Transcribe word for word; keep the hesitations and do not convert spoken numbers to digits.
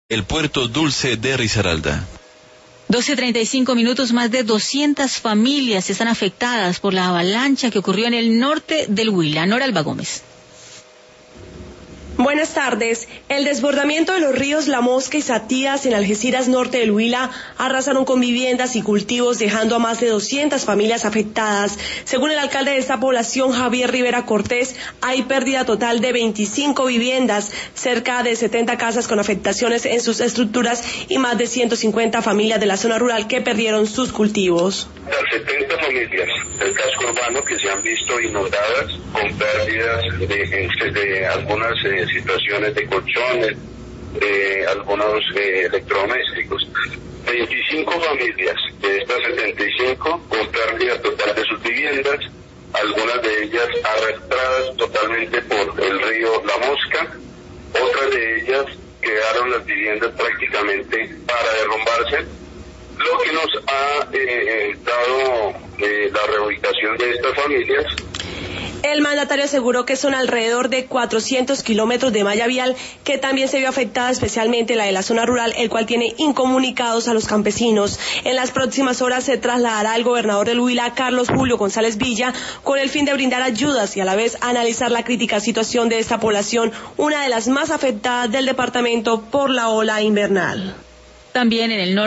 el puerto Dulce de Risaralda. doce treinta y cinco minutos, más de doscientas familias están afectadas por la avalancha que ocurrió en el norte del Huila. Nora Alba Gómez. Buenas tardes. El desbordamiento de los ríos La Mosca y Satías en Algeciras, norte del Huila, arrasaron con viviendas y cultivos, dejando a más de doscientas familias afectadas. Según el alcalde de esta población, Javier Rivera Cortés, hay pérdida total de veinticinco viviendas, cerca de setenta casas con afectaciones en sus estructuras y más de ciento cincuenta familias de la zona rural que perdieron sus cultivos. Las setenta familias del casco urbano que se han visto inundadas con pérdidas de, de algunas eh, situaciones de colchones, de algunos eh, electrodomésticos. veinticinco familias de estas setenta y cinco con pérdida total de sus viviendas, algunas de ellas arrastradas totalmente por el río La Mosca, otras de ellas quedaron las viviendas prácticamente para derrumbarse, lo que nos ha eh, dado eh, la reubicación de estas familias. El mandatario aseguró que son alrededor de cuatrocientos kilómetros de malla vial que también se vio afectada, especialmente la de la zona rural, el cual tiene incomunicados a los campesinos. En las próximas horas se trasladará al gobernador del Huila, Carlos Julio González Villa, con el fin de brindar ayudas y a la vez analizar la crítica situación de esta población, una de las más afectadas del departamento por la ola invernal. También en el norte